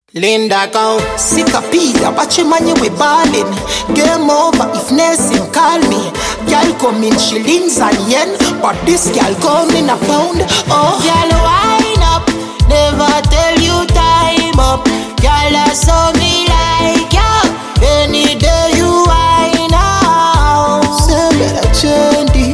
Linda go, sick a pia, watch him man you we ballin'. Game over if Nelson call me. Girl come in shillings and yen, but this girl come in a pound. Oh, girl wind up, never tell you time up. Girl I saw me like you, any day you wind up. Say better chandy,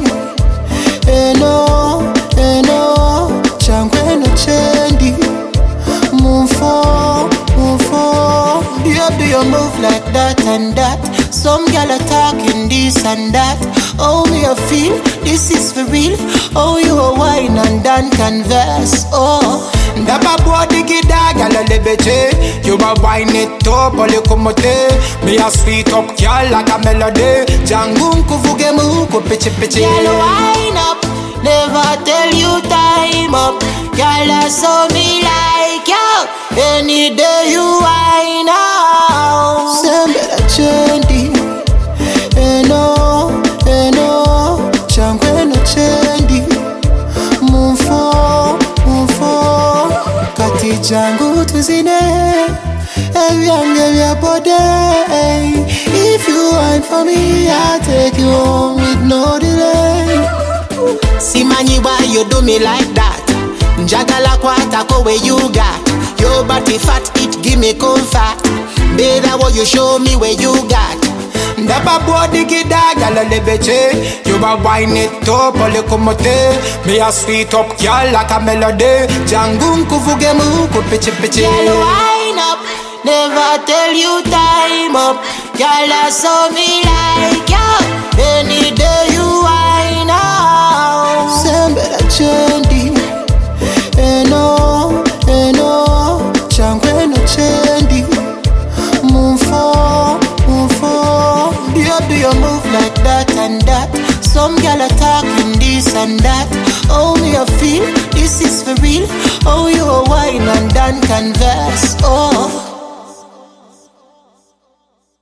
no, changwe no chandy. Move for. Do you move like that and that? Some gal are talking this and that. Oh, me a feel, this is for real. Oh, you a wine and dan converse. Oh, daba boy diggy da gal a lebete. You a wine it up, ole kumote. Me a sweet up gal like a melody. Jangun kuvuge muku pichi pichi. Gal wine up, never tell you time up. Gal a saw me like you, any day you wine out. Say better chandy, no, changwe no chandy. Move for, kati jangu tuzine. Every your body. If you want for me, I'll take you home with no delay. See mani why you do me like that? Jagala kwata where you got. Your body fat, it give me comfort. Better what you show me where you got. Daba boy diggy da gal a lebete. You a wine it up, ole kumote. Me a sweet up girl like a melody. Jangun kuvuge muku pichi pichi. Girl wine up, never tell you time up. Girl I saw me like you, any day you wine out. Say better chandy, no, changwe no chandy. Move for. Do you move like that and that? Some gal are talking this and that. Oh, me a feel, this is for real. Oh, you a wine and dan converse.